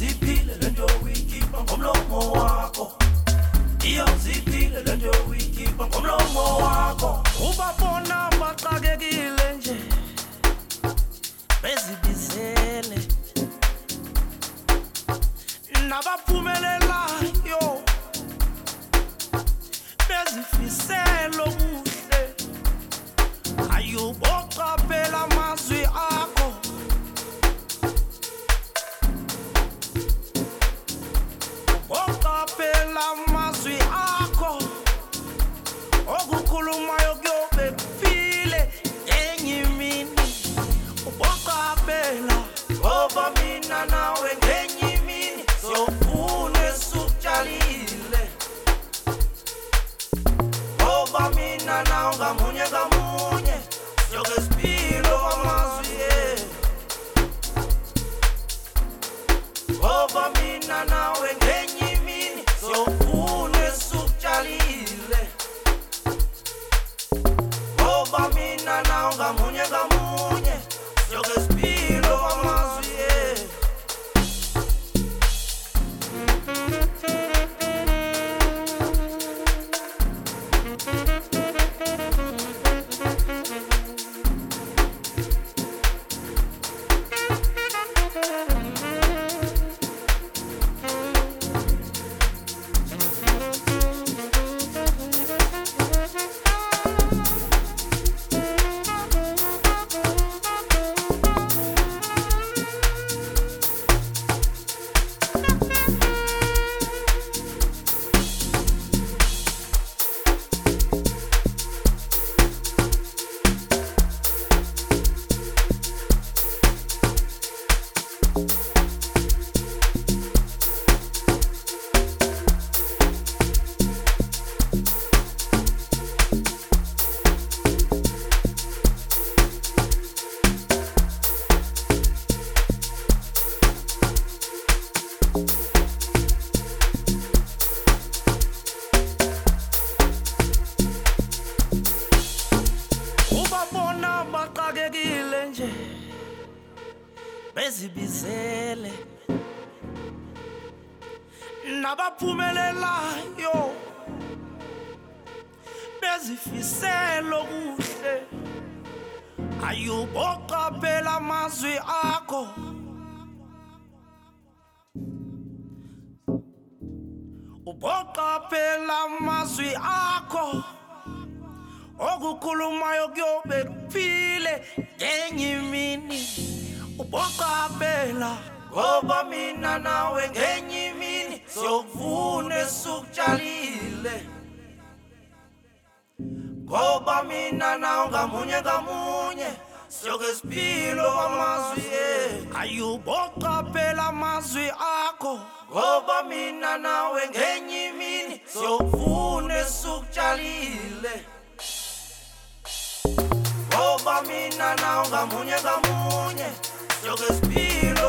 Iyoziphile lento uyikhipha ngomlomo wakho. Iyoziphile lento uyikhipha ngomlomo wakho. Ubabona baxakekile nje bezibizele nabaphumelelayo bezifiselo kuhle. Ayuboqaphela amazwi akho. Boqaphela amazwi akho. Okukhulumayo kuyobe kufile ngenye imini. Boqaphela ngoba mina nawe ngenye imini siyofuna esikutshalile. Ngoba mina nawe ngamunye ngamunye siyoke sipilo amazwi. Ngoba mina nawe ngenye imini siyofuna esikutshalile. Ngoba mina nawe ngamunye ngamunye siyoke sipilo amazwi. Ubabona baxakekile nje bezibizele nabaphumelelayo bezifiselo kuhle. Ayuboqaphela amazwi akho. Uboqaphela amazwi akho. Okukhulumayo kuyobe kufile ngenye imini. Uboqaphela ngoba mina nawe ngenye imini siyokuvuna esikutshalile. Ngoba mina nawe ngamunye ngamunye siyoke sipilo amazwi. Ayuboqaphela amazwi akho. Ngoba mina nawe ngenye imini siyokuvuna esikutshalile. Ngoba mina nawe ngamunye ngamunye siyoke sipilo